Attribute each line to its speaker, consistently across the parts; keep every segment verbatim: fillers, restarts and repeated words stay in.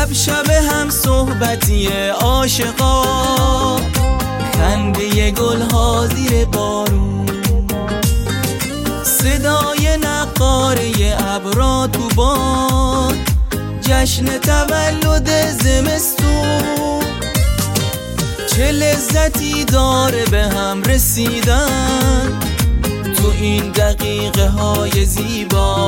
Speaker 1: شب شب هم صحبتی عاشقا، خنده گل‌ها زیر بارون، صدای نقاره ابرا تو باد، جشن تولد زمستون. چه لذتی داره به هم رسیدن تو این دقیقه های زیبا،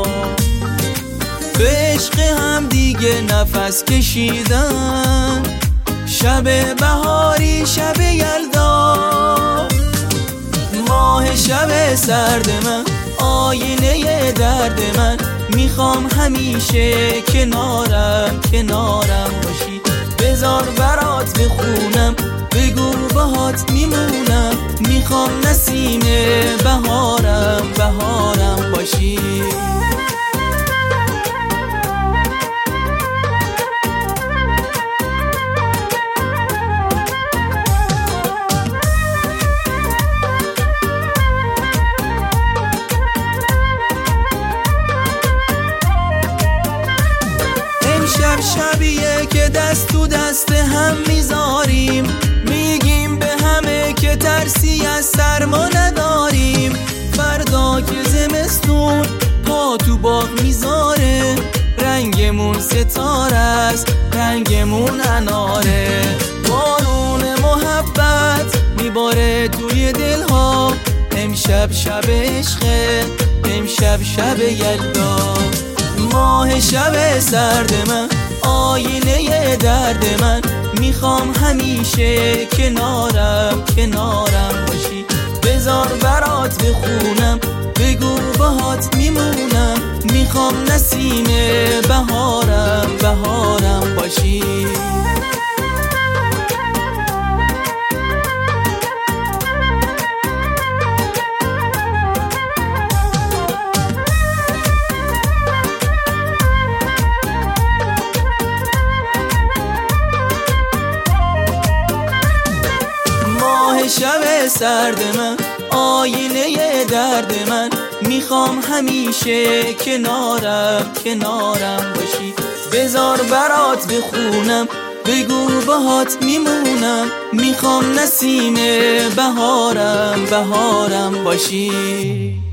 Speaker 1: به عشق هم دیگه نفس کشیدن، شب بهاری شب یلدا. ماه شب سرد من، آینه درد من، میخوام همیشه کنارم کنارم باشی. بذار برات بخونم، بگو باهات میمونم، میخوام نسیم بهارم بهارم باشی. شب شبیه که دست تو دست هم میذاریم، میگیم به همه که ترسی از سرما نداریم. فردا که زمستون پا تو باغ میذاره، رنگمون ستاره است، رنگمون اناره. بارون محبت میباره توی دلها، امشب شب عشقه، امشب شب یلدا. ماه شب سرد من، آینه درد من، میخوام همیشه کنارم کنارم باشی. بذار برات بخونم، بگو باهات میمونم، میخوام نسیم بهارم بهارم باشی. شب سرد من، آینه درد من، میخوام همیشه کنارم کنارم باشی. بذار برات بخونم، بگو باهات میمونم، میخوام نسیم بهارم بهارم باشی.